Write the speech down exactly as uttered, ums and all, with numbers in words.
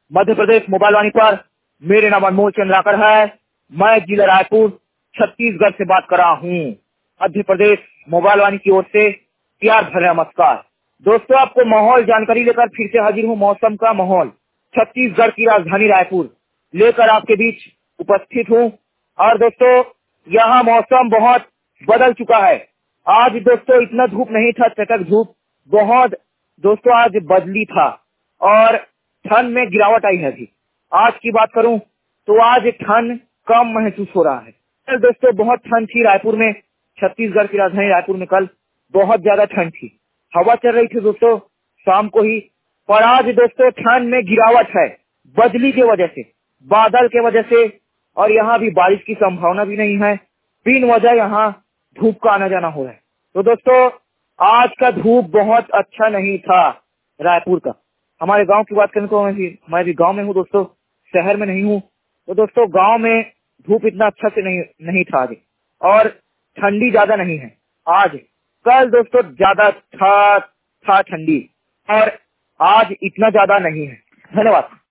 Madhya Pradesh mobile वाणी पर मेरे नाम अनमोल चंद्राकर है। मैं जिला रायपुर छत्तीसगढ़ से बात कर रहा हूँ। मध्य प्रदेश मोबाइल वाणी की ओर से प्यार भरा नमस्कार। दोस्तों, आपको माहौल जानकारी लेकर फिर से हाजिर हूँ। मौसम का माहौल छत्तीसगढ़ की राजधानी रायपुर लेकर आपके बीच उपस्थित हूँ। और दोस्तों, यहाँ मौसम बहुत बदल चुका है। आज दोस्तों इतना धूप नहीं था, चटक धूप बहुत दोस्तों आज बदली था और ठंड में गिरावट आई है। अभी आज की बात करूं तो आज ठंड कम महसूस हो रहा है। कल दोस्तों बहुत ठंड थी रायपुर में, छत्तीसगढ़ की राजधानी रायपुर में कल बहुत ज्यादा ठंड थी। हवा चल रही थी दोस्तों शाम को ही। पर आज दोस्तों ठंड में गिरावट है, बदली की वजह से, बादल के वजह से, और यहाँ भी बारिश की संभावना भी नहीं है। बिन वजह यहाँ धूप का आना जाना हो रहा है। तो दोस्तों आज का धूप बहुत अच्छा नहीं था रायपुर का। हमारे गांव की बात करें तो मैं भी मैं भी गांव में हूँ दोस्तों, शहर में नहीं हूँ। तो दोस्तों गांव में धूप इतना अच्छा से नहीं नहीं था आज, और ठंडी ज्यादा नहीं है आज। कल दोस्तों ज्यादा था था ठंडी, और आज इतना ज्यादा नहीं है। धन्यवाद।